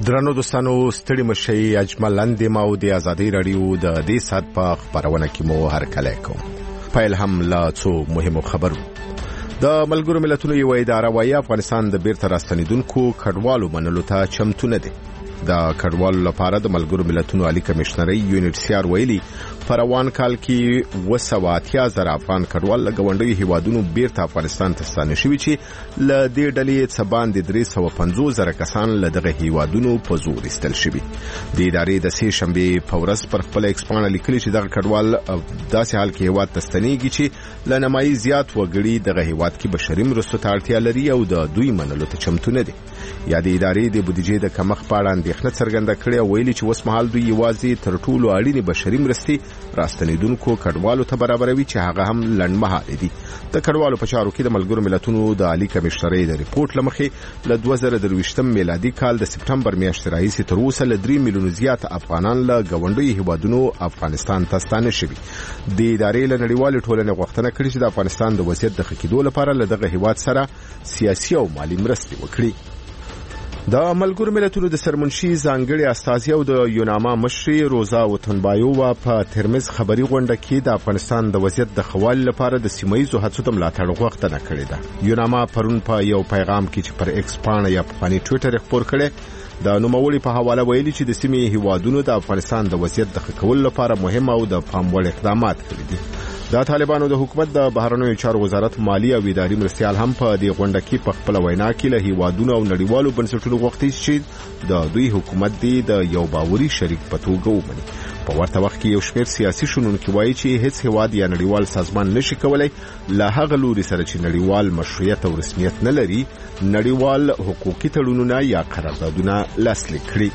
درنو دوستانو ستړي مشي اجمل لاندې ما د ازادي رادیو د دې سات په خبرونه کې مو هرکلی کوم. پیل هم لا څو مهمو خبرو. د ملګرو ملتونو یو اداره وايي افغانستان د بیرته راستنیدونکو کډوالو منلو ته چمتو نه دی. د کډوالو لپاره د ملګرو ملتونو عالی کمشنري UNHCR ویلي په روان کال کې 280,000 افغان کډوال له ګاونډیو هیوادونو بیرته افغانستان ته ستانه شوي چې له دې ډلې څخه باندې 350,000 کسان له دغه هیوادونو په زور ایستل شوي. د ادارې د سې شنبې په ورځ پر خپل ایکسپانه لیکلي چې دغه کډوال داسې حال کې هیواد ته ستنېږي چې له نمایي زیات وګړي دغه هیواد کې بشري مرستو ته اړتیا لري او د دوی منلو ته چمتو نه دي. یا د ادارې د بودیجې د کمښت په اړه اندېښنه څرګنده کړې او ویلي چې اوس مهال دوی یوازې تر ټولو اړینې بشري مرستې راستنیدونکو کډوالو ته برابروي چې هغه هم لنډمهاله دي. د کډوالو په چارو کې د ملګرو ملتونو د عالی کمشنري د ریپورت لمخې له 2023 میلادي کال د سپټمبر میاشتې راهیسې تر اوسه له 3 میلیون زیات افغانان له ګاونډیو هیوادونو افغانستان ته ستانه شوي. د ادارې له نړیوالې ټولنې غوښتنه کړې چې د افغانستان د وضعیت د ښه کېدو لپاره له دغه هیواد سره سیاسي او مالی مرستې وکړي. د ملګرو ملتونو د سرمنشي ځانګړي استازي او د یوناما مشري روزا وتنبایووا په ترمز خبري غونډه کې د افغانستان د وضعیت د خوال لپاره د سیمایي هڅو ته ملاتړ غوښتنه کړې ده. یوناما پرون په یو پیغام کې چې پر ایکس پاڼه یا په فني ټوئیټر خبر کړي د نوموړي په حواله ویلي چې د سیمې هیوادونو د افغانستان د وضعیت د ښه کولو لپاره مهم او د پام وړ اقدامات کړي دي. د طالبانو د حکومت د بهرنیو چارو وزارت مالی او اداري مرستيال هم په دې غونډه کې په خپل وینا کې له هیوادونو او نړیوالو بنسټونو غوښتي چې د دوی حکومت د یو باوري شریک په توګه ومني. په ورته وخت کې یو شمېر سیاسي شنونکي وایي چې هیڅ هیواد یا نړیوال سازمان نشي کولای له هغه لوري سره چې نړیوال مشروعیت او رسمیت نه لري نړیوال حقوقي تړونونه یا قراردادونه لاسلیک کړي.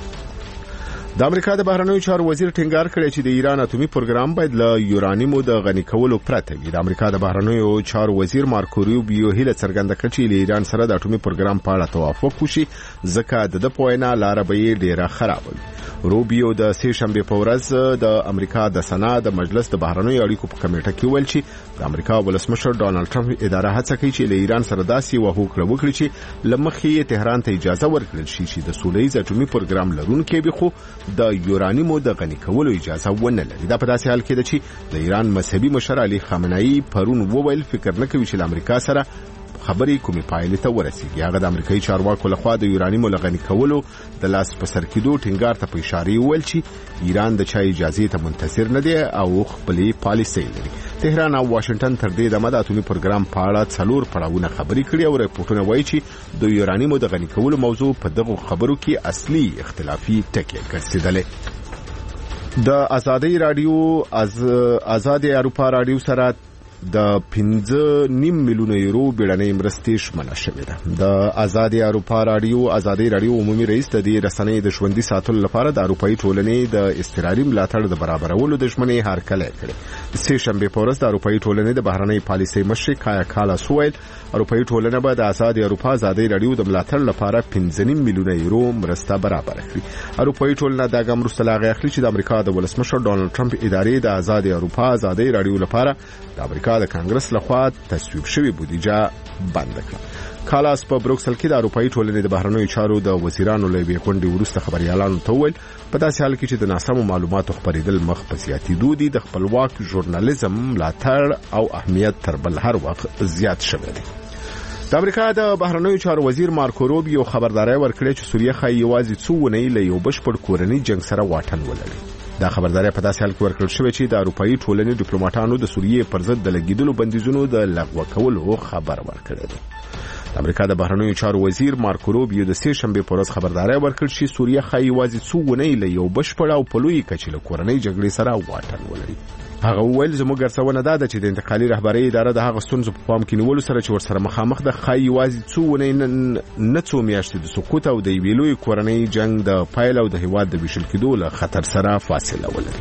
د امریکا د بهرنیو چارو وزیر ټینګار کړی چې د ایران اټومي پروګرام باید له یورانیمو د غني کولو پرته وي. د امریکا د بهرنیو چارو وزیر مارکو روبیو هیله څرګنده کړې چې له ایران سره د اټومي پروګرام په اړه توافق وشي ځکه د پوینا لار به ډیره خراب وي. روبیو د سې شنبې په ورځ د امریکا د سنا د مجلس د بهرنیو اړیکو په کمیټه کې ویل چې د امریکا ولسمشر ډونالد ټرمپ اداره هڅه کوي چې له ایران سره داسې وهوکړه وکړي چې لمخې تهران ته اجازه ورکړل شي چې د سولهییز اټومي پروګرام لرونکي وي خو د یورانیمو د غني کولو اجازه ونه لري. دا په داسې حال کې ده چې د ایران مذهبي مشر علي خامنه‌ای پرون وویل فکر نه کوي چې د امریکا سره خبرې کومې پایلې ته ورسیږي. هغه د امریکایي چارواکو لخوا د یورانیمو لغني کولو د لاس په سر کېدو ټینګار ته په اشاره ویل چې ایران د چا اجازه ته منتظر نه دی او خپلې پالیسۍ لري. تهران او واشنگټن تر دې دمه د اټومي پروګرام په اړه 4 پړاوونه خبرې کړې او راپورټونه وایي چې د یورانیمو د غني کولو موضوع په دغه خبرو کې اصلي اختلافي ټکی ګرځیدلې. د آزادي اروپا رادیو سره د 5.5 میلیون یورو بیړنۍ مرستې شامل شوې ده. د آزادي اروپا رادیو عمومي رئیس د دې رسنۍ د ژوندۍ ساتلو لپاره د اروپאי ټولنې د استقراري ملاتړ د برابرولو د ژمنې هرکلی کړی. سې شنبې په ورځ د اروپאי ټولنې د بهرنۍ پالیسۍ مشر کایا کالاس وویل اروپאי ټولنه به د آزادي اروپا آزادي رادیو د ملاتړ لپاره 5.5 میلیون یورو مرسته برابر کړي. اروپאי ټولنه دا ګام وروسته لا غاښلي چې د امریکا د ولسمشر ډونالد ټرمپ ادارې د آزادي اروپا آزادي رادیو لپاره د امریکا د کانګرس لخوا تصویب شوی بودیجه بند کړه. کالاس په بروکسل کې د اروپאי ټولنې د بهرنیو چارو د وزیرانو له غونډې وروسته خبريالانو ته وویل په داسې حال کې چې د ناسمو معلوماتو خپرېدل مخ په زیاتېدو دي د خپلواک ژورنالیزم ملاتړ او اهمیت تر بل هر وخت زیات شوی دی. د امریکا د بهرنیو چارو وزیر مارکو روبیو خبرداري ورکړې چې سوریه خای یوازې څو ونې له یو بشپړ کورنۍ جنگ سره واټن ولري. دا خبرداري په داسې حال کې ورکړل شوې چې د اروپאי ټولنې ډیپلوماټانو د سوریې پر ضد د لګیدلو بندیزونو د لغوه کولو خبر ورکړی دی. د امریکا د بهرنیو چارو وزیر مارکو روبیو د سې شنبې په ورځ خبرداري ورکړ چې سوریه خای یوازې څو ونې له یو بشپړ او په لوی کچې له کورنۍ جګړې سره واټن ولري. هغه وویل زموږ ارڅونه ده چې د انتقالي رهبرۍ اداره د هغه ستونزو په پام کې نیولو سره چې ورسره مخامخ د خای یوازې څو ونې نه څو میاشتې د سقوط او د یوې لوی کورنۍ جنگ د پایل او د هیواد د ویشل کېدو له خطر سره فاصله ولري.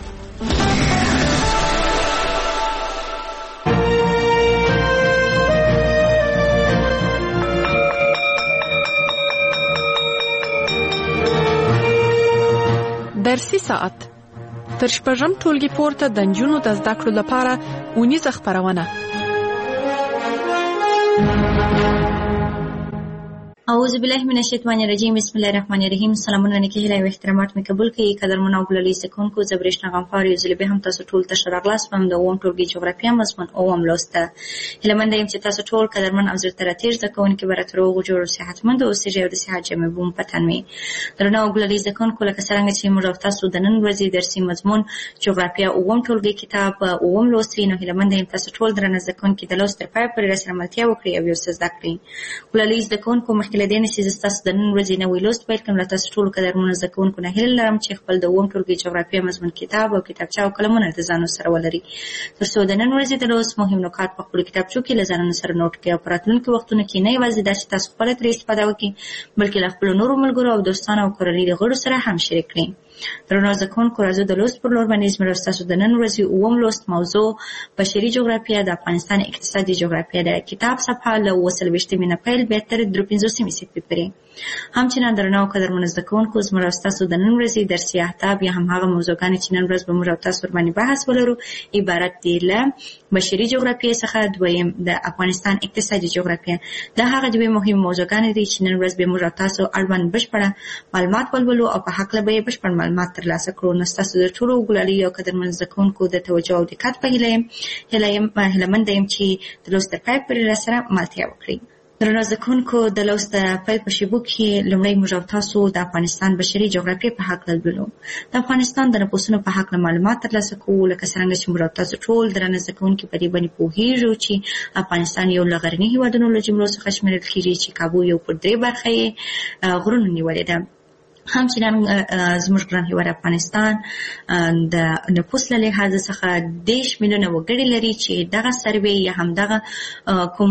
درسي ساعت تر شپږم ټولګي پورته د نجونو د زده کړو لپاره اونیزه خپرونه. اعوذ بالله من الشیطان الرجیم بسم الله الرحمن الرحیم. سلامونه نیکه هیله او احترامات مې قبول کړئ. قدرمن او بللی سکونکو زبرشنا غمخوار یو ځل به هم تاسو ټول ته شراغلاس پم د اوم ټولګي جغرافیا مضمون اوم لوسته. هیلمن دایم چې تاسو ټول قدرمن او زر تر تیر زکونکو براتر او جوړ صحتمند او سیجه او د صحت جمع بوم پتن می. درنه او بللی سکونکو لکه څنګه چې موږ تاسو د نن ورځې درسي مضمون جغرافیا اوم ټولګي کتاب اوم لوستي نو هیلمن دایم تاسو ټول درنه زکونکو د لوست تر پای پورې رسره ملتیا وکړئ او یو څه زده کړئ. بللی سکونکو مخکې لدین چې د نن ورځې نوې لوست پیل کوم. تاسو ټول قدرمن زکونکو نه هیله لرم چې خپل د اوم ټولګي جغرافیا مضمون کتاب او کتابچه او قلمونه د ځانو سره ولري ترڅو د نن ورځې د لوست مهم نکات په خپل کتابچو کې له ځانونو سره نوٹ کړئ او په راتلونکي وختونو کې نه یوازې دا چې تاسو خپله ترې استفاده وکړئ بلکې له خپلو نورو ملګرو او دوستانو او کورنۍ د غړو سره هم شریک کړئ. درنو زکونکو راځو د لوست پر لور باندې زموږ ستاسو د نن ورځې اوم لوست موضوع بشري جغرافیا د افغانستان اقتصادي جغرافیا د کتاب صفحه له 28 نه پیل به تر 53 صفحې پورې. همچنان درنو قدرمن زکونکو زموږ ستاسو د نن ورځې درسي اهداف یا هم هغه موضوعګانې چې نن ورځ به موږ تاسو باندې بحث ولرو عبارت دي له بشري جغرافیا څخه دویم د افغانستان اقتصادي جغرافیا. دا هغه دوه مهم موضوعګانې دي چې نن ورځ به موږ تاسو اړوند بشپړه معلومات ولولو او په حق له به بشپړ معلومات ترلاسه کړو. نو تاسو د ټولو ګلالي او قدرمن زکونکو د توجه او دقت په هیله مند یم چې د لوست تر پای پورې راسره ملتیا وکړئ. درنو زکونکو د لوست پیل په شیبو کې لومړی موږ تاسو د افغانستان بشري جغرافیه په حق لولو. د افغانستان د نفوسونو په حق معلومات ترلاسه کوو لکه څنګه چې موږ تاسو ټول درنه زکونکو په دې باندې پوهیږو چې افغانستان یو لغرنی هیوادونو له جملو څخه شمیرل کیږي چې کابو یو پر درې برخه غرونو نیولې ده. همچنان زموږ ګران هیواد افغانستان د نفوس له لحاظ څخه 10 میلیونه وګړي لري چې دغه سروې یا هم دغه کوم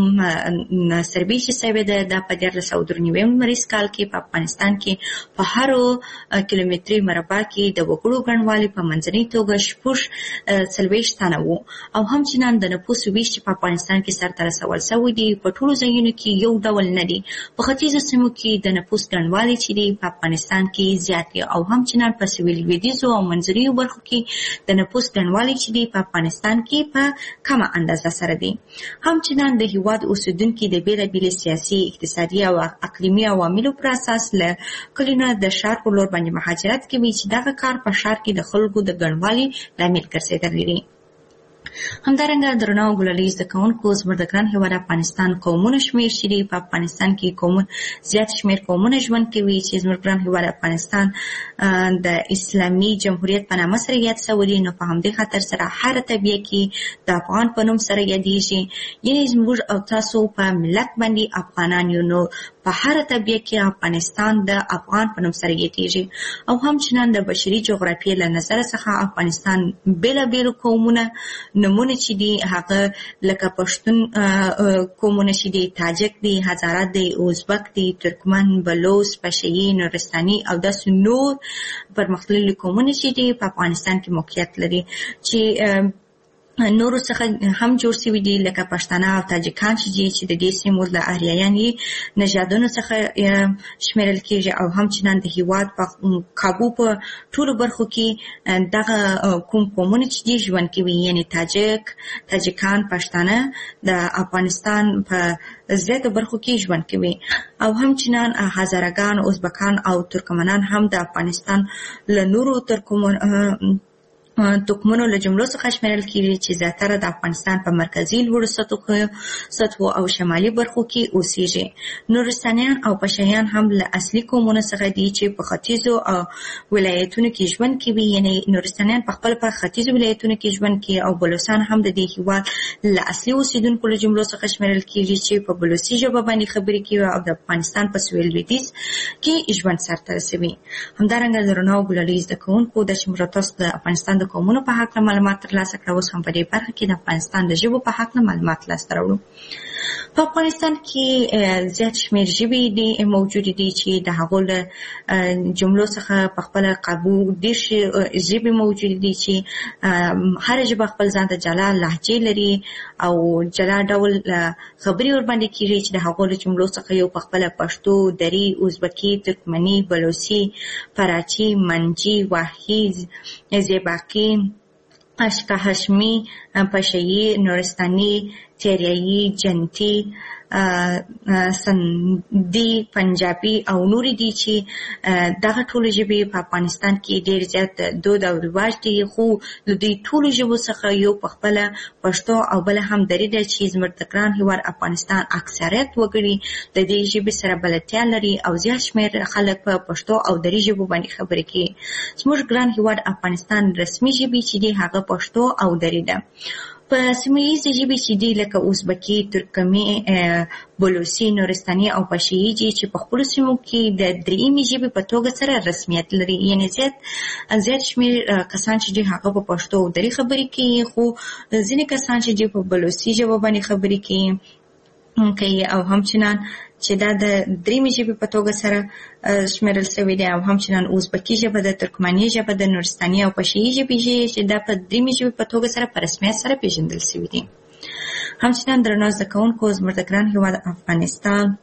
سروې چې سوی ده د په 1993 کال کې په افغانستان کې په هر کیلومتري مربع کې د وګړو ګڼوالی په منځنۍ توګه 40 تنه وو او همچنان د نفوس ویش په افغانستان کې سرته رسول شوی دی په ټولو ځایونو کې یو ډول نه دی. په ختیځو سیمو کې د نفوس ګڼوالی چې دی په افغانستان کې زیات دی او همچنان په سویل لویدیځو او منځنیو برخو کې د نفوس ګڼوالی چې دی په افغانستان کې په کمه اندازه سره دی. همچنان د هیواد اوسیدونکي د بیلابیلو سیاسي اقتصادي او اقلیمي عواملو پر اساس له کلینو د ښار په لور باندې مهاجرت کوي چې دغه کار په ښار کې د خلکو د ګڼوالي لامل ګرځېدلی دی. همدارنګه درنو ګلالي زکونکو زموږ د ګران هیواد افغانستان قومونه شمېر چې دی په افغانستان کې قومونه زیات شمېر قومونه ژوند کوي چې زموږ ګران هیواد افغانستان د اسلامي جمهوریت په نامه سره یاد شوی دی. نو په همدې خاطر سره هر طبیعه کې د افغان په نوم سره یادېږي یعنې زموږ او تاسو په ملت باندې افغانان یو نو په هر طبیعه کې افغانستان د افغان په نوم سره یادېږي او همچنان د بشري جغرافیې له نظره څخه افغانستان بیلابیلو قومونه نمونه چې دی هغه لکه پښتون قومونه چې دی تاجک دی هزاره دی ازبک دی ترکمن بلوچ پشهیي نورستاني او داسې نور پرمختللي قومونه چې دی په افغانستان کې موقعیت لري چې نورو څخه هم جوړ شوي دي لکه پښتانه او تاجکان چې د دې سیمو له آریایاني نژادونو څخه شمیرل کېږي او همچنان د هیواد په کابو په ټولو برخو کې دغه کوم قومونه چې دي ژوند کوي یعنې تاجکان پښتانه د افغانستان په زیاتو برخو کې ژوند کوي او همچنان هزارګان ازبکان او ترکمنان هم د افغانستان له نورو توکمونو له جملو څخه شمیرل کېږي چې زیاتره د افغانستان په مرکزي لوړو سطحو او شمالي برخو کې اوسېږي. نورستانیان او پشهیان هم له اصلي قومونو څخه دي چې په ختیځو ولایتونو کې ژوند کوي یعنې نورستانیان په خپل په ختیځو ولایتونو کې ژوند کوي او بلوچستان هم د دې هیواد له اصلي اوسیدونکو له جملو څخه شمیرل کېږي چې په بلوچي ژبه باندې خبرې کوي او د افغانستان په سویل لویدیځ کې ژوند سرته رسوي. همدارنګه درنو ګلالي زکونکو د چې موږ تاسو د افغانستان د قومونو په حق معلومات ترلاسه کړو اوس هم په دې برخه کې د افغانستان د ژبو په حق معلومات لاسته راوړو. په افغانستان کې زیات شمېر ژبې دي موجود دي چې د هغو له جملو څخه په خپله قابو 10 ژبې موجود دي چې هر ژبه خپل ځان ته جلا لهجې لري او جلا ډول خبرې ورباندې کېږي چې د هغو له جملو څخه یو په خپله پښتو دري ازبکي ترکمني بلوچي فراچي منجي واحد زیباقي اشکا هشمی پشهیي نورستاني تیریایي، جنتي، سندي، پنجابي او نورې دي چې دغه ټولې ژبې په افغانستان کې ډېر زیات دود او رواج دي. خو د دې ټولو ژبو څخه یو په خپله پښتو او بله هم دري ده چې زموږ د ګران هېواد افغانستان اکثریت وګړي د دې ژبې سره بلدتیا لري او زیات شمېر خلک په پښتو او دري ژبو باندې خبرې کوي. زموږ ګران هېواد افغانستان رسمي ژبې چې دي هغه پښتو او دري ده. په سیمه ییزې ژبې چې دي لکه ازبکي، ترکمي، بلوچي، نورستاني او پشهیجي چې په خپلو سیمو کې د درېیمې ژبې په توګه سره رسمیت لري، یعنې زیات شمېر کسان چې دي هغه په پښتو او دري خبرې کوي، خو ځینې کسان چې دي په بلوچي ژبه باندې خبرې کوي او همچنان چې دا د درېیمې ژبې په توګه سره شمېرل شوی دی، او همچنان ازبکي ژبه ده، ترکمني ژبه ده، نورستاني او پشهیي ژبې چې دا په درېیمې ژبې په توګه سره په رسمیت سره پیژندل شوي دي. همچنان درنو زده کوونکو، زموږ د ګران هېواد افغانستان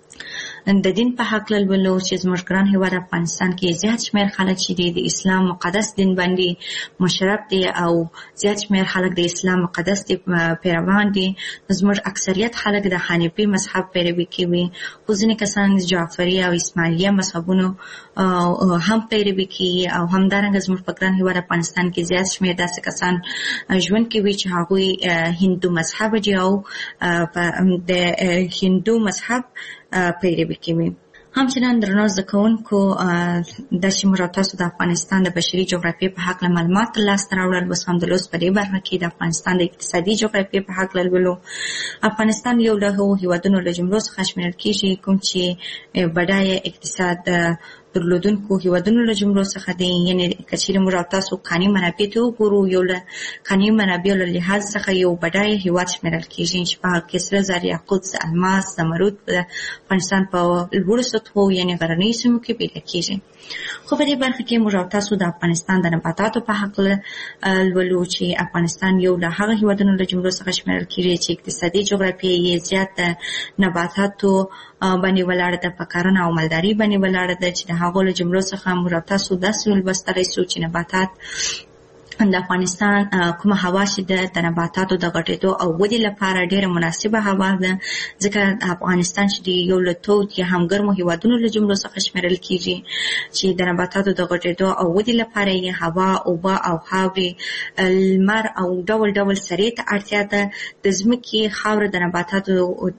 د دین په هکله لولو چې زموږ ګران هېواد افغانستان کې زیات شمېر خلک چې دي د اسلام مقدس دین باندې مشرف دي او زیات شمېر خلک د اسلام مقدس دین پیروان دي. زموږ اکثریت خلک د حنیفي مذهب پیروي کوي، خو ځینې کسان د جعفري او اسماعیلیه مذهبونو هم پیروي کوي او همدارنګه زموږ په ګران هېواد افغانستان کې زیات شمېر داسې کسان ژوند کوي چې هغوی هندو مذهب دي او د هندو مذهب پیروي کوي. همچنان درنو زده کوونکو، دا چې موږ تاسو د افغانستان د بشري جغرافیې په هکله معلومات لاسته راوړل، بس هم د لوست په دې برخه کې د افغانستان د اقتصادي جغرافیې په هکله لولو. افغانستان یو له هغو هېوادونو له جملو څخه شمېرل کېږي کوم چې بډایه اقتصاد درلودونکو هېوادونو له جملو څخه دی. یعنې که چېرې موږ تاسو کاني منابع ته وګورو، یو له کاني منابعو له لحاظ څخه یو بډایه هېواد شمېرل کېږي چې په هغه کې سره زر، یاقوت، الماس، زمرد د افغانستان په لوړو سطحو یعنې غرنیو سیمو کې پیدا کېږي. خو په دې برخه کې موږ تاسو د افغانستان د نباتاتو په هکله لولو چې افغانستان یو له هغه هېوادونو له جملو څخه شمېرل کېږي چې اقتصادي جغرافیه یې زیات د نباتاتو باندې ولاړه ده، په کرنه او مالداري باندې ولاړه ده چې د هغو له جملو څخه موږ تاسو داسې ولوستلی سو چې نباتات د افغانستان کومه هوا چې د نباتاتو د غټېدو او ودې لپاره ډېره مناسبه هوا ده، ځکه افغانستان چې یو له تود یا هم ګرمو هېوادونو له جملو څخه شمېرل کېږي چې د نباتاتو د غټېدو او ودې لپاره یې هوا، اوبه او خاورې، لمر او ډول ډول سرې ته اړتیا ده. د ځمکې خاوره د نباتاتو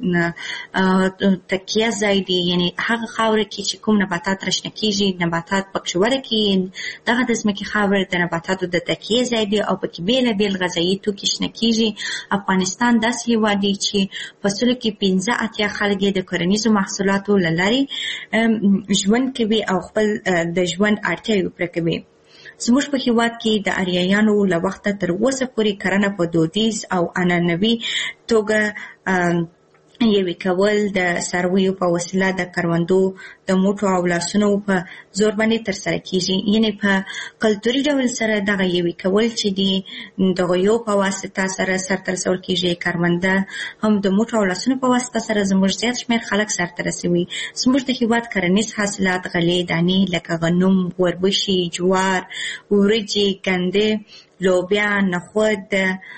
تکیه ځای دی، یعنې هغه خاوره کې چې کوم نباتات راشنه کېږي، نباتات پکې وده کېږي، دغه د ځمکې خاوره د نباتاتو د تکیه ځای دی او پکې بېلابېل غذایي توکي شنه کېږي. افغانستان داسې هېواد دی چې په سلو کې 85 خلک د کرنیزو محصولاتو له لارې ژوند کوي او خپل د ژوند اړتیاوې پوره کوي. زموږ په هېواد کې د اریایانو له وخته تر اوسه پورې کرنه په دودیز او عنعنوي توګه یوې کول د څارویو په وسیله د کروندو د موټو او لاسونو په زور باندې ترسره کېږي. یعنې په کلتوري ډول سره دغه یوې کول چې دي د غویو په واسطه سره سرته رسول کېږي، کرونده هم د موټو او لاسونو په واسطه سره زموږ زیات شمېر خلک سرته رسوي. زموږ د هېواد کرنیز حاصلات غلې، دانې لکه غنم، وربشي، جوار، وریجې، ګندې، لوبیا، نخود،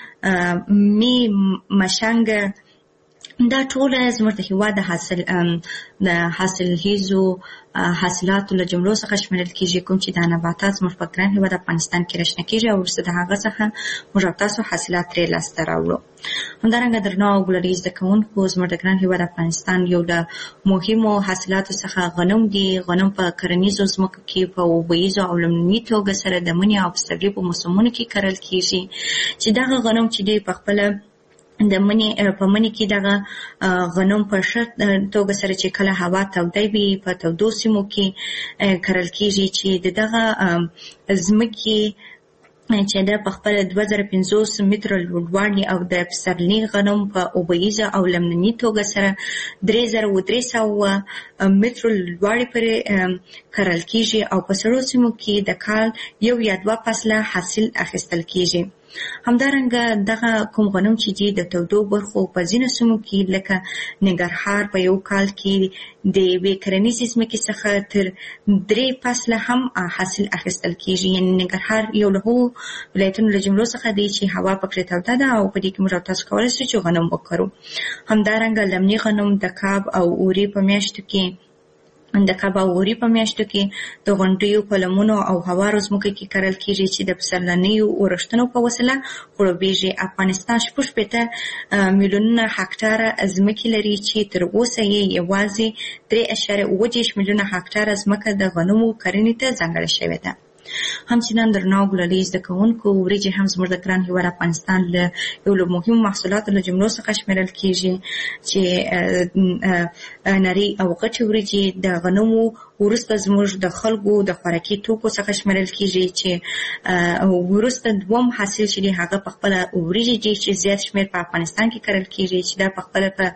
مي، مشنګ، دا ټول زموږ د هېواد د حاصلخیزو حاصلاتو له جملو څخه شمېرل کېږي، کوم چې دا نباتات زموږ په ګران هېواد افغانستان کې راشنه کېږي او وروسته د هغه څخه موږ تاسو حاصلات ترې لاسته راوړو. همدارنګه درنو او ګلري زده کوونکو، زموږ د ګران هېواد افغانستان یو له مهمو حاصلاتو څخه غنم دي. غنم په کرنیزو ځمکو کې په اوبهیزو او لمني توګه سره د مني او پسرلي په موسمونو کې کرل کېږي چې دغه غنم چې دی په خپله د مني په مني کې دغه غنم په ښه توګه سره چې کله هوا توده وي په تودو سیمو کې کرل کېږي چې دغه ځمکې چې د په خپل 2050 متره لوړوالی او د پسرلي غنم په اوبهیزه او لمنني توګه سره 3300 متره لوړوالی پورې کرل کېږي او په سړو سیمو کې د کال 1 یا 2 فصله حاصل اخیستل کېږي. همدارنګه دغه کوم غنم چې دي د تودو برخو په ځینو سیمو کې لکه ننګرهار په یو کال کې د یوې کرنیزې ځمکې څخه تر 3 فصله هم حاصل اخیستل کیږي. یعنې ننګرهار یو له هغو ولایتونو له جملو څخه دی چې هوا پکې توده ده او په دې کې موږ تاسو کولی شو چې غنم وکرو. همدارنګه لمني غنم د کاب او اوري په میاشتو کې د غونډیو په لمنو او هوارو ځمکو کې کرل کیږي چې د پسرلنیو اورښتونو په وسیله خړوبېږي. افغانستان 6 میلیونه هکټاره ځمکې لري چې تر اوسه یې یوازې 3.8 میلیونه هکټاره ځمکه د غنمو کرنې ته ځانګړې شوې ده. همچنان درنو ګلالي زده کوونکو وریجې هم زموږ د ګران هېواد افغانستان له یو له مهمو محصولاتو له جملو څخه شمیرل کیږي چې نري او غټې وریجې د غنمو وروسته زموږ د خلکو د خوراکي توکو څخه شمیرل کیږي چې وروسته دوم حاصل چې دی هغه په خپله وریجې دي چې زیات شمیر په افغانستان کې کرل کیږي چې دا په خپله په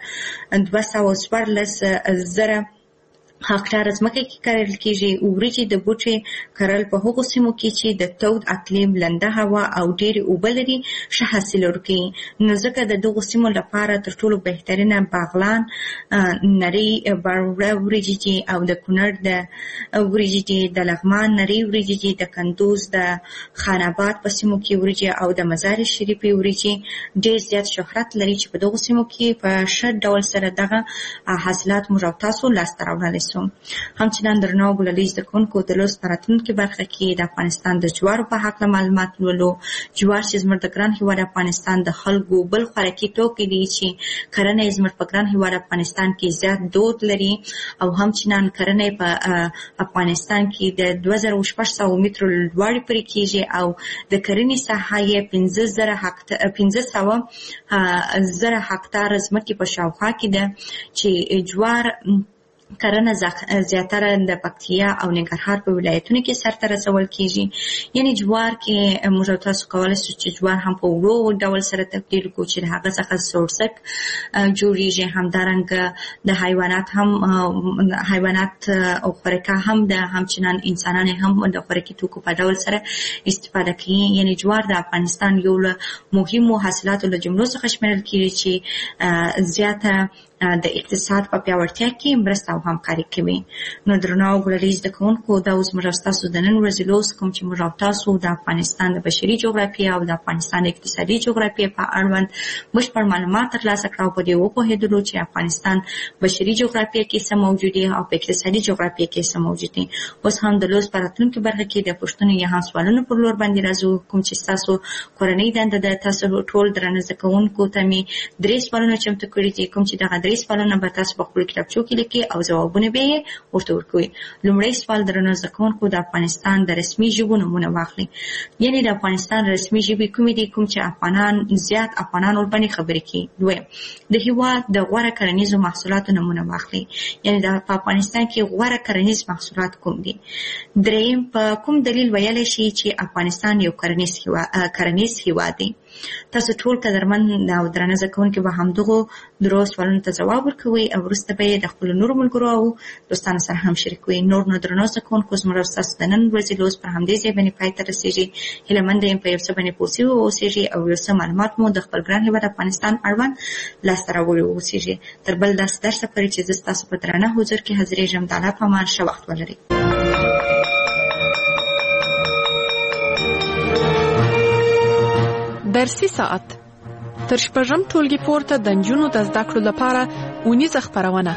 214,000 هکټاره ځمکه کې کرل کیږي. وریجې د بوټي کرل په هغو سیمو کې چې د تود اقلیم، لنده هوا او ډېرې اوبه لري ښه حاصل ورکوي. نو ځکه د دغو سیمو لپاره تر ټولو بهترینه باغلان نري باروړه وریجې دي او د کونړ د وریجې دي، د لغمان نري وریجې دي، د کندوز د خان آباد په سیمو کې وریجې او د مزار شریفې وریجې ډېر زیات شهرت لري چې په دغو سیمو کې په ښه ډول سره دغه حاصلات موږ او تاسو لاسته راوړلی سو. همچنان درنو ګلالي زده کوونکو د لوست په راتلونکي برخه کې د افغانستان د جوارو په هکله معلومات لولو. جوار چې زموږ د ګران هېواد افغانستان د خلکو بل خوراکي توکي دي چې کرنه یې زموږ په ګران هېواد افغانستان کې زیات دود لري او همچنان کرنه په افغانستان کې د 2600 مترو لوړې پورې کیږي او د کرنې ساحه یې 15,000 هکټاره ځمکې په شاوخوا کې ده چې جوار کرنه زیاتره د پکتیا او ننګرهار په ولایتونو کې سرته رسول کیږي. یعنی جوار کې موږ تاسو کولی شو چې جوار هم په ورو ډول سره تبدیل کړو چې د هغه څخه سورسک جوړیږي. همدارنګه د حیوانات او خوراکه هم د همچنان انسانان هم د خوراکي توکو په ډول سره استفاده کوي. یعنی جوار د افغانستان یو له مهمو حاصلاتو له جملو څخه شمیرل کیږي چې زیاته د اقتصاد په پیاوړتیا کې مرسته او همکاري کوي. نو درنو ګلالي زده کوونکو دا اوس موږ ستاسو د نن ورځې لوست کوم چې موږ تاسو د افغانستان د بشري جغرافیې او د افغانستان د اقتصادي جغرافیې په اړوند بشپړ معلومات ترلاسه کړو. په دې وپوهېدلو چې افغانستان بشري جغرافیې کې څه موجود دي او په اقتصادي جغرافیې کې څه موجود دي. اوس هم د لوست په راتلونکي برخه کې د پوښتنو یا هم سوالونو پر لور باندې راځو. کوم چې ستاسو کورنۍ دنده ده، تاسو ټول درنه زده کوونکو ته مې 3 سوالونه چمتو کړي دي. کوم چې دغه 3 سوالونه به تاسو په خپل کتابچو کې لیکئ او ځوابونه به یې ورته ورکوئ. لومړی سوال درنه زده کوونکو د افغانستان د رسمي ژبو نومونه واخلئ. یعنې د افغانستان رسمي ژبې کومې دي کوم چې افغانان ورباندې خبرې کوي. دویم د هېواد د غوره کرنیزو محصولاتو نومونه واخلئ. یعنې په افغانستان کې غوره کرنیز محصولات کوم دي. دریم په کوم دلیل ویلی شي چې افغانستان یو کرنیز هېواد دی. تاسو ټول قدرمن او درنه زده کوونکي به همدغو درو سوالونو ته ځواب ورکوئ او وروسته به یې د خپلو نورو ملګرو او دوستانو سره هم شریکوئ. نور نو درنو زده کوونکو زموږ او ستاسو د نن ورځې لوست پر همدې ځای باندې پای ته رسېږي. هیلهمنده یم په یو څه باندې پوه سوي واوسېږئ او یو څه معلومات مو د خپل ګران هېواد افغانستان اړوند لاسته راوړي واوسېږئ. تر بل داسې درسه پورې چې زه ستاسو په درانه حضور کې حاضرېږم. د الله په امان ښه وخت ولرئ. درسي ساعت تر شپږم ټولګي پورته د نجونو د زده کړو لپاره اونیزه خپرونه.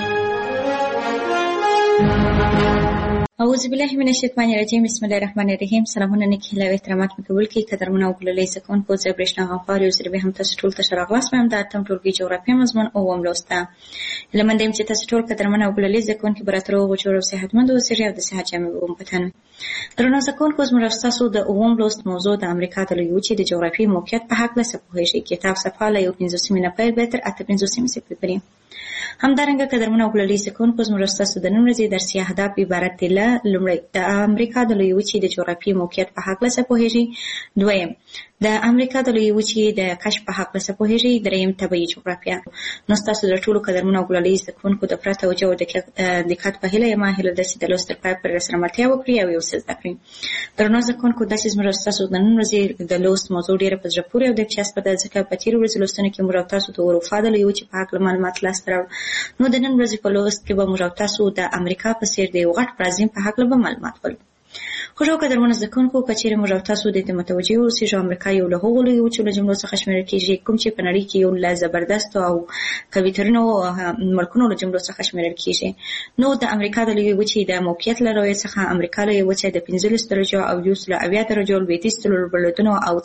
اعوذ بالله من الشیطان الرجیم. بسم الله الرحمن الرحیم. سلامونه نیک هیله او احترامات مې قبول کړئ. قدرمنو ګلالي زده کوونکو، زه برېښنا غمخوار یو ځل بیا هم تاسو ټول ته ښه راغلاست وایم. د اتم ټولګي جغرافیه مضمون اووم لوست ته. هیلهمنده یم چې تاسو ټول قدرمن او ګلالي زده کوونکي به راته روغ جوړ او صحتمند اوسئ او د صحت جامې به مو په تن وي. درنو زده کوونکو، زموږ ستاسو د اووم لوست موضوع د امریکا د لویې وچې د جغرافیې موقعیت په هکله څه پوهېږئ. کتاب صفحه له 51 نه پیل به تر 58 صفحې پورې. همدارنګه قدرمنو ګلالي زده کوونکو، زموږ ستاسو د نن ورځې درسي اهداف عبارت دي له: لومړی د امریکا د لویې وچې د جغرافیې موقعیت په هکله څه پوهېږئ. دویم د امریکا د لویې وچې د کشف په هکله څه پوهېږئ؟ درېیم طبیعي جغرافیه. نو ستاسو د ټولو قدرمنو او ګلالي زده کوونکو د پوره توجه او دقت په هیله یم هیله ده چې د لوست تر پایه پورې راسره ملتیا وکړي او یو څه زده کړي. درنو زده کوونکو، دا چې زموږ ستاسو د نن ورځې د لوست موضوع ډېره په زړه پورې او دلچسپه ده، ځکه په تېرو ورځو لوستونو کې موږ او تاسو د اروپا د لویې وچې په هکله معلومات لاسته راوړل. نو د نن ورځې په لوست کې به موږ او تاسو د امریکا په څېر د یو غټ برازیل په هکله به معلومات ولرو. خوږو قدرمنو زده کوونکو، که چېرې موږ او تاسو دې ته متوجه اوسئ چې امریکا یو له هغو لویو وچو له جملو څخه شمېرل کېږي کوم چې په نړۍ کې یو له زبردستو او قوی‌ترینو ملکونو له جملو څخه شمېرل کېږي. نو د امریکا د لویې وچې د موقعیت له رویې څخه امریکا لویې وچه د 15 درجو او 270 درجو لویدیځ څلوربلدونو او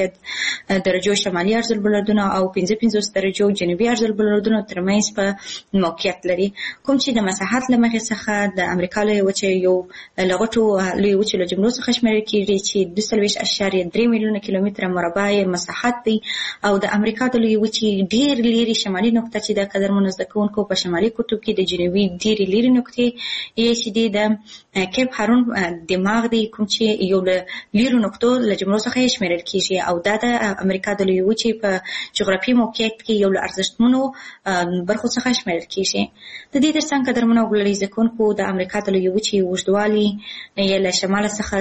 4 درجو شمالي عرضالبلدونو او 55 درجو جنوبي عرضالبلدونو ترمنځ په موقعیت لري، کوم چې د مساحت له مخې څخه د امریکا لویې وچې یو له غټو لویې وچې له جملو څخه شمېرل کېږي چې 22.3 میلیونه کیلومتره مربع مساحت دی. او د امریکا د لویې وچې ډېر لیرې شمالي نقطه چې د قدرمنو زده کوونکو په شمالي قطب کې د جنوبي ډېرې لیرې نقطې یې چې دی د کیپ هارون دماغ دی، کوم چې یو له لیرو نقطو له جملو څخه یې شمېرل کېږي او دا د امریکا د لویې وچې په جغرافیایي موقعیت کې یو له ارزښتمنو برخو څخه شمېرل کېږي. د دې ترڅنګ قدرمنو او ګلالي زده کوونکو، د امریکا د لویې وچې اوږدوالی یې له شماله څخه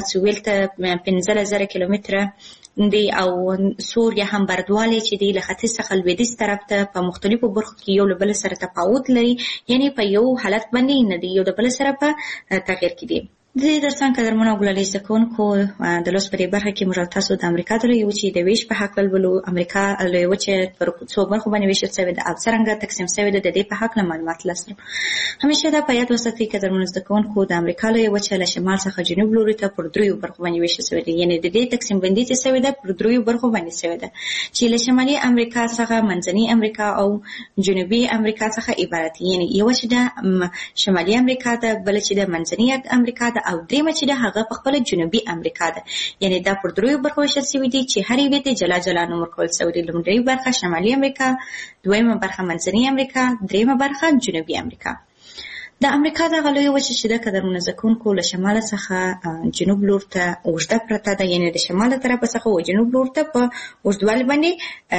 15,000 کیلومتره دی او سور یا هم بردوالی چې دی له ختیځ څخه لویدیځ طرف ته په مختلفو برخو کې یو له بل سره تفاوت لري، یعنی په یو حالت باندې نه دی، یو د بل سره په تغیر کې دی. د دې ترڅنګ قدرمنو او ګلالي زده کوونکو، د لوست په دې برخه کې موږ تاسو د امریکا د لویې وچې د ویش په هکله لولو. امریکا لویې وچه پر څو برخو باندې ویشل شوې ده او څرنګه تقسیم شوې ده، د دې په هکله معلومات لاسته همیشه دا په یاد وساتئ قدرمنو زده کوونکو، د امریکا لویې وچه له شمال څخه جنوب لوري ته پر 3 برخو باندې ویشل شوې ده، یعنی د دې تقسیم بندي چې شوې ده پر 3 برخو باندې شوې ده چې له شمالي امریکا څخه منځنۍ امریکا او جنوبي امریکا څخه عبارت، یعنی یو چې د شمالي امریکا ده، بل چې د منځنۍ امریکا ده او درېمه چې د هغه په خپل جنوبي امریکا ده. یعنی دا پر 3 برخو ویشل شوي دي چې هر یوې ته جلا جلا نوم ورکول شوی دی. لومړۍ برخه شمالي امریکا، دویمه برخه منځنۍ امریکا، دریمه برخه جنوبي امریکا. د امریکا دغه لویه وچه چې د قدرمنو زده کوونکو له شماله څخه جنوب لور ته اوږده پرته ده، یعنی د شماله طرفه څخه و جنوب لور ته په اوږدوالي باندې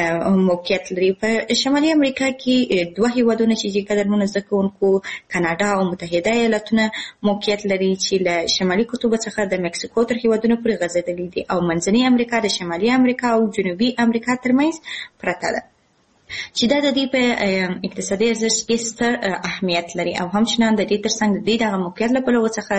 موقعیت لري. په شمالي امریکا کې 2 هیوادونه چې قدرمنو زده کوونکو کاناډا او متحده ایالاتونه موقعیت لري چې له شمالي قطب څخه د مکسیکو تر هیوادونو پورې غځېدلي دي او منځنۍ امریکا د شمالي امریکا او جنوبي امریکا ترمنځ پرته ده چې دا د دې په اقتصادي ارزښت کې ستر اهمیت لري او همچنان د دې ترڅنګ د دې دغه موقعیت له پلوه څخه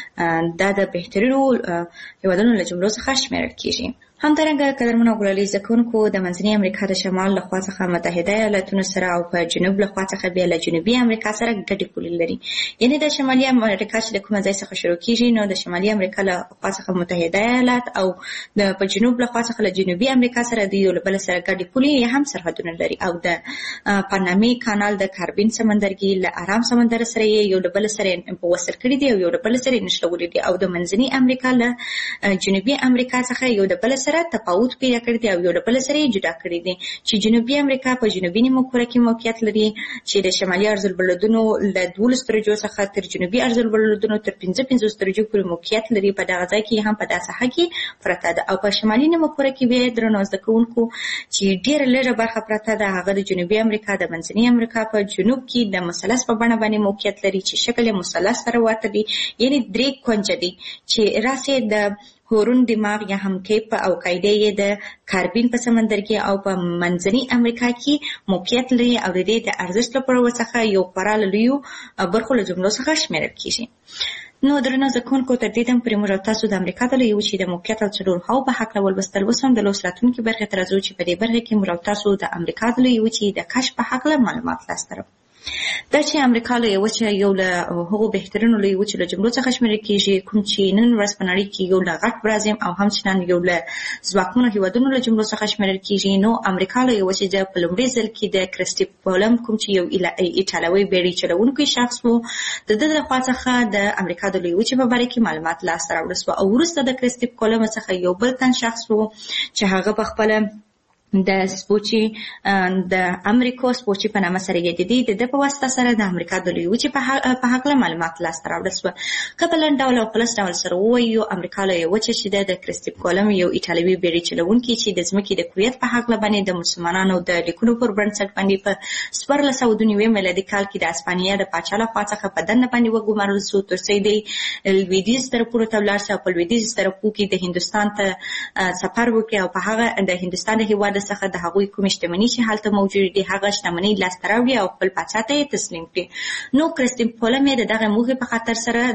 دا د بهترینو هیوادونو له جملو څخه شمېرل کېږي. همدارنګه قدرمنو او ګلالي زده کوونکو، د منځنۍ امریکا د شمال له خوا څخه متحده ایالاتونو سره او په جنوب له خوا څخه بیا له جنوبي امریکا سره ګډې پولې لري. یعنی د شمالي امریکا چې د کومه ځای څخه شروع کېږي، نو د شمالي امریکا له خوا څخه متحده ایالات او په جنوب له خوا څخه له جنوبي امریکا سره د یو بل سره ګډې پولې هم سرحدونه لري او د پانامي کانال د کاربین سمندرګي له آرام سمندر سره یو بل سره وصل کړي دي او یو بل سره نښلولي دي او د منځنۍ امریکا له جنوبي امریکا څخه یو بل سره تفاوت پیدا کړی دی او یو بل سره جدا کړی دی چې جنوبي امریکا په جنوبي نیمه کره کې موقعیت لري چې د شمالي عرضالبلدونو له 12 درجو څخه تر جنوبي عرضالبلدونو تر 55 درجو پورې موقعیت لري. په دغه ځای کې هم په داسې ساحه کې پرته ده او په شمالي نیمه کره کې به درنو زده کوونکو چې ډېره لږه برخه پرته ده، هغه د جنوبي امریکا د منځنۍ امریکا په جنوب کې د مثلث په بڼه باندې موقعیت لري چې شکل یې مثلث سره ورته دی، یعنی 3 کونجه دي چې راسه د هورون دماغ یا هم کیپ او قاعده یې د کاربین په سمندرګي او په منځنۍ امریکا کې موقعیت لري او د دې د ارزښت لپاره څخه یو خورا لوی برخه له جملو څخه شمیرل کیږي. نو درنو زده کوونکو، تر دې دم پرې موږ تاسو د امریکا د لویې وچې د موقعیت او څلور هاو په هکله ولوستل. اوس هم د لوست راتلونکي برخې ته راځو چې په دې برخه کې موږ تاسو د امریکا د لویې وچې د کشف په هکله معلومات لاسته راوړو. دا چې امریکا لویه وچه یو له هغو بهترینو لویې وچې له جملو څخه شمېرل کېږي، کوم چې نن ورځ په نړۍ کې یو له غټ برازیم او همچنان یو له ځواکمنو هیوادونو له جملو څخه شمېرل کېږي. نو امریکا لویه وچې د په لومړي ځل کې د کریسټوف کولمب، کوم چې یو ایټالوي بیړۍ چلوونکی شخص و، د ده له خوا څخه د امریکا د لویې وچې په باره کې معلومات لاسته راوړل شوه او وروسته د کریسټوف کولمب څخه یو بل تن شخص و چې هغه په خپله د سپوچي د امریکا سپوچي په نامه سره یادېدي. د په واسطه سره د امریکا د لوی وچې په هکله معلومات لاسته راوړل شو. که په لنډ ډول او خلاص ډول سره ووایو، امریکا لویه وچه چې د کریستوف کولمب یو ایټالوي بیړۍ چلوونکی چې د ځمکې د کرویت په هکله باندې د مسلمانانو د لیکونو پر بنسټ باندې په 1492 میلادي کال کې د اسپانیا د پاچا لخوا څخه په دننه باندې وګمارل شو، تر څو د لویدیځ طرفونو ته ولاړ شي او په لویدیځ طرفو کې د هندوستان ته سفر وکړي او په هغه د هندوستان د هېواد څخه د هغوی کومې شتمنۍ چې هلته موجود دي هغه شتمنۍ لاسته راوړي او خپل پاچا ته یې تسلیم کړي. نو کریستوف کولمب یې د دغه موخې په خاطر سره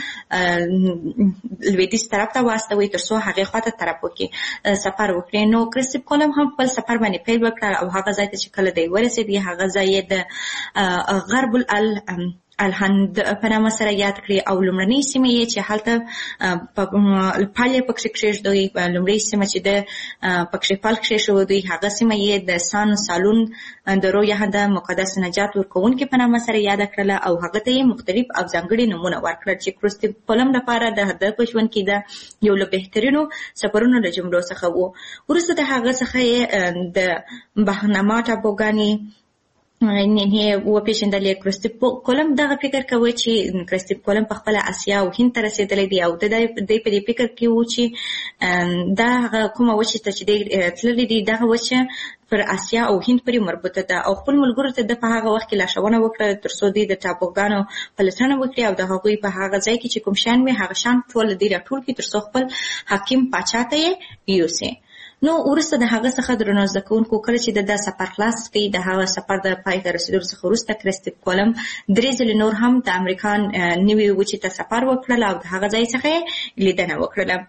لویدیځ طرف ته واستوي تر څو هغې خواته طرف وکړي سفر وکړي. نو کریستوف کولمب هم خپل سفر باندې پیل وکړ او هغه ځای ته چې کله دی ورسېد هغه ځای یې د غرب الهند په نامه سره یاد کړي او لومړنۍ سیمه یې چې هلته پل یې پکښې کښېږدوي، لومړۍ سیمه چې د پکښې پل کښېښودوي هغه سیمه یې د سان سالون د رویه د مقدس نجات ورکوونکي په نامه سره یاد کړله او هغه ته یې مختلف او ځانګړي نومونه ورکړل چې کریستوف کولمب لپاره د هغه په ژوند کې د یو له بهترینو سفرونو له جملو څخه و. وروسته د هغه څخه یې د بهنما ټاپوګانې وپېژندلې. کریستوف کولمب دغه فکر کوي چې کریستوف کولمب په خپله اسیا او هند ته رسېدلی دی او دی په دې فکر کې و چې دا هغه کومه وچې ته چې دی تللی دی دغه وچه پر اسیا او هند پورې مربوطه ده او خپل ملګرو ته د په هغه وخت کې لارښوونه وکړه تر څو دوی د ټاپوګانو پلټنه وکړي او د هغوی په هغه ځای کې چې کوم شیان وي هغه شیان ټول دوی راټول کړي تر څو خپل حاکم پاچا ته یې یوسي. نو وروسته د هغه څخه درنو زده کوونکو کله چې د سفر خلاص کړي د هغه سفر د پای ته رسېدو څخه وروسته کریستوف کولمب 3 ځلې نور هم د امریکا نوې وچې ته سفر وکړل او د هغه ځای څخه یې لیدنه وکړله.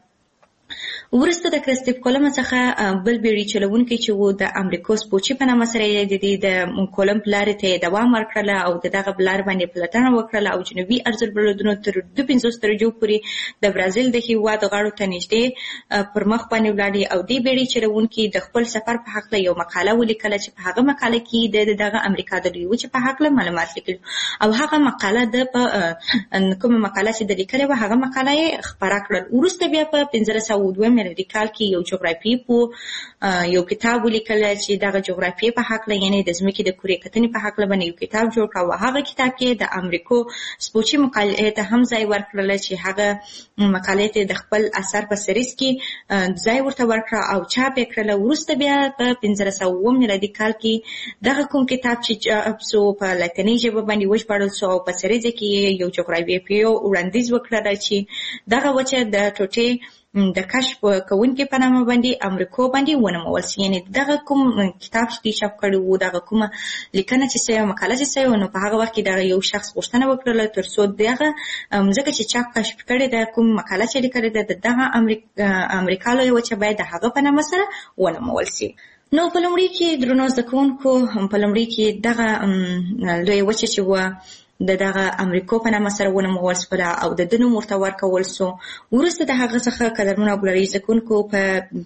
وروسته د کریستوف کولمب څخه بل بیړۍ چلوونکی چې و د امریکا سپوچي په نامه سره یې د کولمب لارې ته دوام ورکړله او د دغه لارې باندې پلټنه وکړله او جنوبي ارزالبلدونو تر 250 درجو پورې د برازیل د هېواد غاړو ته نږدې پر مخ باندې ولاړې او دې بیړۍ چلوونکي د خپل سفر په هکله یو مقاله ولیکله چې په هغه مقاله کې د دغه امریکا د لویې وچې په هکله معلومات لیکلي او هغه مقاله د کومه مقاله چې د لیکلې وه هغه مقاله یې خپره کړل. وروسته بیا په 1502 میلادي کال کې یو جغرافي په یو کتاب ولیکل چې دغه جغرافیې په هکله یعنې د ځمکې د کورې کتنې په هکله باندې یو کتاب جوړ کړ او هغه کتاب کې د امریکا سپوچي مقالې ته هم ځای ورکړل چې هغه مقالې ته د خپل اثر په سریز کې ځای ورته ورکړه او چاپ یې کړله. وروسته بیا په 1507 میلادي کال کې دغه کوم کتاب چې چاپ سو په لاتیني ژبه باندې وژباړل سو او په سریز کې یو جغرافیوي وړاندیز وکړل چې دغه وچه د ټوټې د کشف کوونکي په نامه باندې امریکا باندې ونومول شي. یعنې دغه کوم کتاب چې چاپ کړی و دغه کومه لیکنه چې سوی مقاله چې سوی نو په هغه وخت کې دغه یو شخص غوښتنه وکړله تر څو دغه ځکه چې چاپ کشف کړی ده کوم مقاله چې لیکلې ده د دغه امریکا لویه وچه باید د هغه په نامه سره ونومول شي. نو په لومړي کې درنو زده کوونکو په لومړي کې دغه لویه وچه چې وه د دغه امریکا په نامه سره ونومول شوله او د ده نوم ورته ورکول سو. وروسته د هغه څخه قدرمنو او ګلالي زده کوونکو په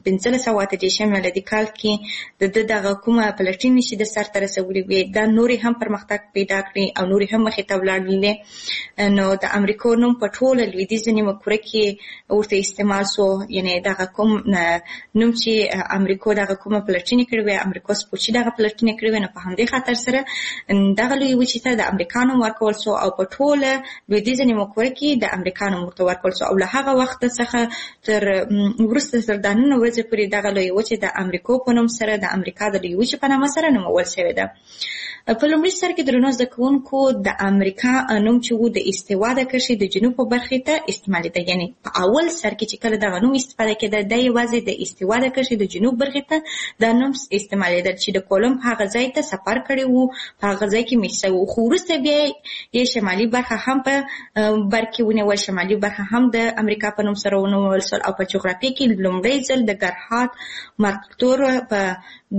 1583 میلادي کال کې د ده دغه کومه پلټنې چې د سرته رسولې وې دا نورې هم پرمختګ پیدا کړي او نورې هم مخې ته ولاړلې. نو د امریکا نوم په ټوله لویدیځه نیمه کره کې ورته استعمال سو. یعنې دغه کوم نوم چې امریکا دغه کومه پلټنې کړې وې امریکا سپوچي دغه پلټنې کړې وې نو په همدې خاطر سره دغه لویې وچې ته د امریکا نوم ورکول سو او په ټوله لویدیځه نیمه کره کې د امریکا نوم ورته ورکول سو او له هغه وخت څخه تر وروسته تر دا نن ورځې پورې دغه لویه وچه د امریکا په نوم سره د امریکا د لویې وچې په نامه سره نومول شوې ده. په لومړي سر کې درنو زده کوونکو د امریکا نوم چې و د استوا د کرښې د جنوب په برخې ته استعمالېده. یعنې په اول سر کې چې کله دغه نوم استفاده کېده دا یوازې د استوا د کرښې د جنوب برخې ته دا نوم استعمالېدل چې د کولمب هغه ځای ته سفر کړی و په هغه ځای کې میشته و. خو وروسته بیا یې شمالي برخه هم په بر کې ونیول شمالي برخه هم د امریکا په نوم سره ونومول شول او په جغرافیه کې لومړی ځل د ګرهارد مارکتور په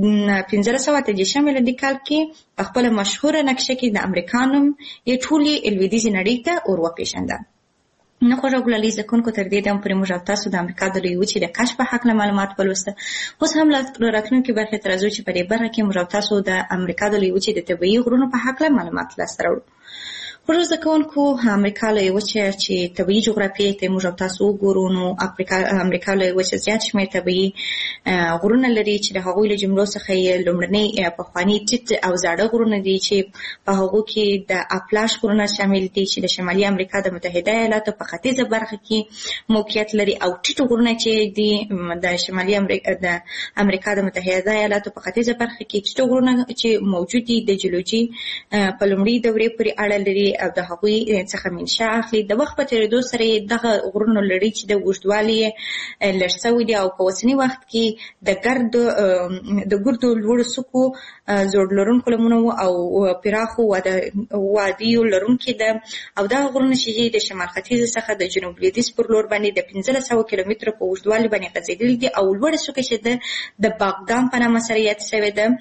1583 میلادي کال کې په خپله مشهوره نقشه کې د امریکا نوم یې ټولې لویدیځې نړۍ ته ور وپېژنده. نو خوږه ګلالي زده کوونکو تر دې دمه پورې موږ او تاسو د امریکا د لویې وچې د کشف په هکله معلومات ولوسته. اوس هم له راتلونکې برخې ته راځو چې په دې برخه کې موږ او تاسو د امریکا د لویې وچې د طبیعي غرونو په هکله معلومات لاسته راوړو. پروژه زده کوونکو امریکا لویه وچه چې طبیعي جغرافیې ته موږ او تاسو وګورو نو امریکا لویه وچه زیات شمېر طبیعي غرونه لري چې د هغوی له جملو څخه یې لومړني پخواني ټیټ او زاړه غرونه دي چې په هغو کې د اپلاش غرونه شامل دي چې د شمالي امریکا د متحده ایالاتو په ختیځه برخه کې موقعیت لري او ټیټ غرونه چې دي د شمالي امریکا د متحده ایالاتو په ختیځه برخه کې ټیټ غرونه چې موجود دي د جیولوژي په لومړي دورې پورې اړه لري او د هغوی څخه منشأ اخلي. د وخت په تېرېدو سره یې دغه غرونو لړۍ چې د اوږدوالي یې لږ شوی دی او په اوسني وخت کې د ګردو لوړو څوکو زوړ لرونکو لمنو او پراخو وادیو لرونکي ده او دغه غرونه چې د شمال ختیځ څخه د جنوب لویدیځ پر لور باندې د 1500 کیلومتره په اوږدوالي باندې غځېدلي دي او لوړه څوکه چې د باغدام په نامه سره یاد شوې ده